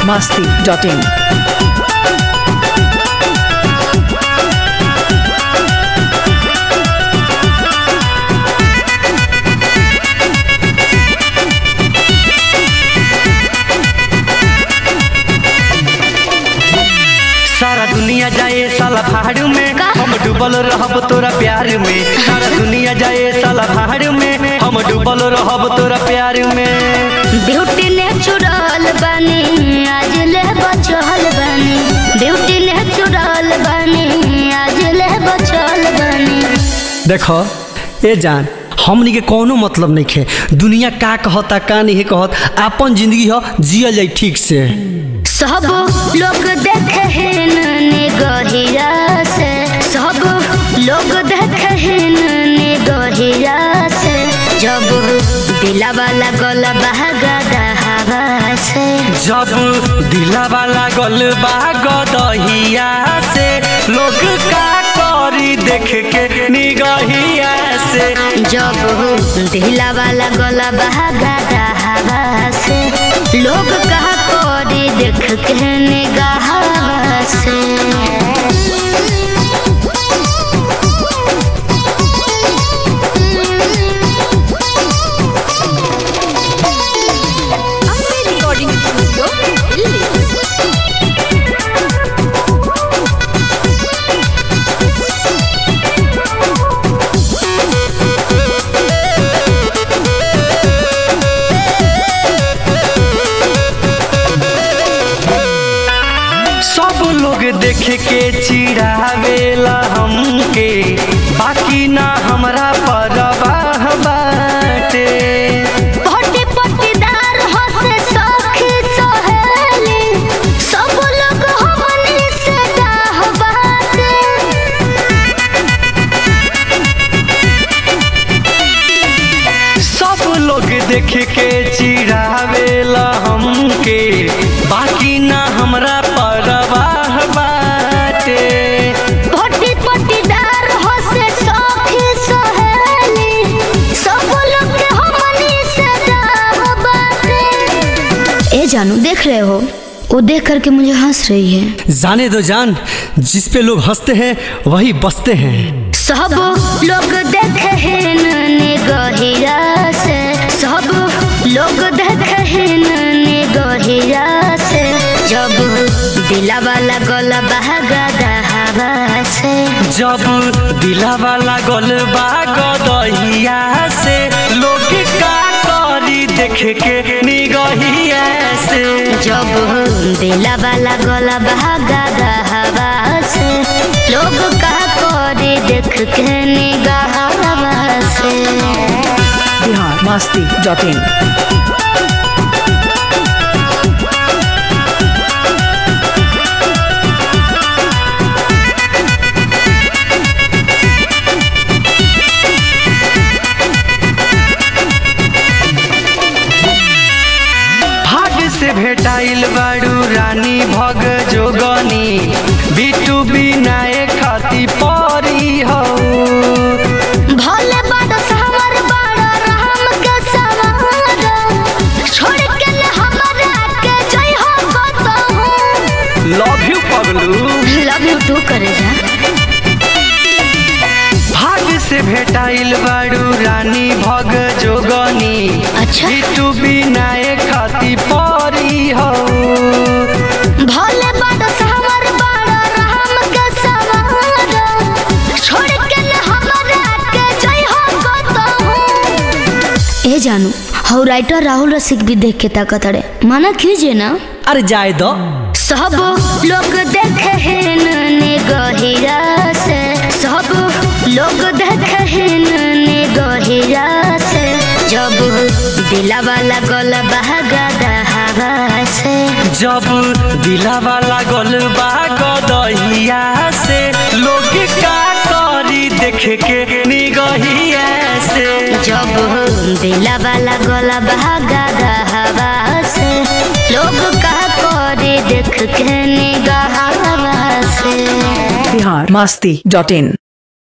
biharmasti.in। सारा दुनिया जाए साला पहाड़ में, हम डूबल रहब तोरा प्यार में। सारा दुनिया जाए साला पहाड़ में, हम डूबल रहब तोरा प्यार में। ब्यूटी नेचुरल बनी आज ले बचल बनी, ब्यूटी नेचुरल बनी आज ले बचल बनी। देखो ए जान, हमनी के कोनो मतलब नहीं है दुनिया का कहता का नहीं कहत, अपन जिंदगी हो जिया जाए ठीक से। सब लोग देखे हैं निगहिया से, सब लोग देखे हैं निगहिया से, जब दिला वाला गला बहगा हवा से, जब दिला वाला गल दहिया से, लोग का करी देख के निगहिया से, जब दिला वाला गला बहगा हवा से, लोग का करी देख के निगाह से। देख के चिढ़ावेला हमके, बाकी ना हमरा परवाह बाटे। पट्टी पट्टीदार हंसे सखी सहेली, सब लोग हमनी से डाह बाटे। सब लोग देख के चिढ़ावेला हमके, बाकी ना हमरा परवाह बाटे। पट्टी पट्टीदार हंसे सखी सहेली, सब लोग हमनी से डाह बाटे। ए जानू देख रहे हो, वो देख करके मुझे हंस रही है। जाने दो जान, जिस पे लोग हंसते हैं वही बसते हैं। सब लोग देखे हैं निगहिया से, सब लोग देखे हैं निगहिया से, जब दिला वाला गला बहगा हवा से, जब दिला वाला गल दहिया से, लोग का करी देख के निगहिया से, जब दिला वाला गला बहगा हवा से, लोग का करी देख के निगाह से। biharmasti.in। से भेटाइल बाड़ू रानी भग जोगनी, बिटू बिनाए खाती परी हो। भले बड़ सावर बड़ राम के सवार, छोड़ के ले हमरा के जय हो बताऊं। लव यू पगलू, लव यू टू करे जा। भाग से भेटाइल बाड़ू रानी भग जोगनी, अच्छा बिटू बिनाए खाती परी हो। भले बड़ सावर बड़ राम के सवार, छोड़ के ले हमरा के जय हो बताऊं। ए जानू, हौ राइटर राहुल रसिक भी देख के ताकत अड़े, माना कीजिए ना। अरे जाए दो। सब लोग देखे हैं निगहिया से, सब लोग देखे हैं निगहिया से, जब दिला वाला गला बहगा हवा से, जब दिला वाला गल दहिया से, लोग का करी देख के निगहिया से, जब दिला वाला गला बहगा हवा से, लोग का करी देख के निगाह से। biharmasti.in।